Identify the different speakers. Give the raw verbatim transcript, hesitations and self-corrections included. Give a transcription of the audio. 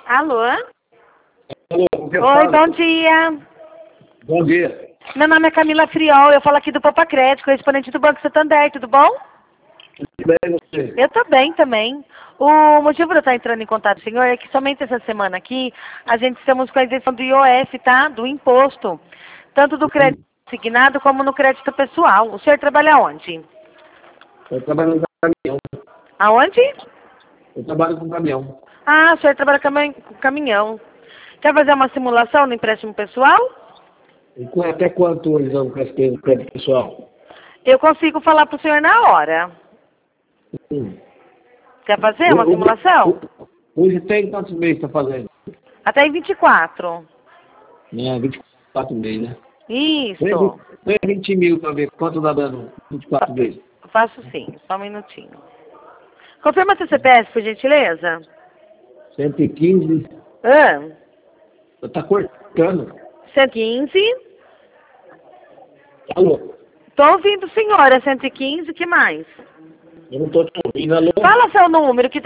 Speaker 1: Alô?
Speaker 2: Alô, o que
Speaker 1: Oi,
Speaker 2: fala?
Speaker 1: bom dia.
Speaker 2: Bom dia.
Speaker 1: Meu nome é Camila Friol, eu falo aqui do Poupa Crédito, correspondente do Banco Santander, tudo bom?
Speaker 2: Tudo bem, você?
Speaker 1: Eu tô bem também. O motivo de eu estar entrando em contato com o senhor é que somente essa semana aqui, a gente estamos com a isenção do I O F, tá? Do imposto. Tanto do crédito assignado como no crédito pessoal. O senhor trabalha onde?
Speaker 2: Eu trabalho com caminhão.
Speaker 1: Aonde?
Speaker 2: Eu trabalho com caminhão.
Speaker 1: Ah, o senhor trabalha com cami- com caminhão. Quer fazer uma simulação no empréstimo pessoal?
Speaker 2: E com- até quanto eles dão crédito crédito pessoal?
Speaker 1: Eu consigo falar para o senhor na hora.
Speaker 2: Hum.
Speaker 1: Quer fazer uma
Speaker 2: Hoje,
Speaker 1: simulação?
Speaker 2: hoje tem quantos meses está fazendo?
Speaker 1: Até em vinte e quatro.
Speaker 2: É, vinte e quatro meses, né?
Speaker 1: Isso.
Speaker 2: Põe vinte mil para ver quanto dá dando vinte e quatro meses.
Speaker 1: Faço sim, só um minutinho. Confirma seu C P F, por gentileza.
Speaker 2: cento e quinze.
Speaker 1: Ah,
Speaker 2: Está cortando.
Speaker 1: cento e quinze.
Speaker 2: Alô?
Speaker 1: Tô ouvindo, senhora. cento e quinze, que mais?
Speaker 2: Eu não estou te ouvindo. Alô?
Speaker 1: Fala seu número, que tem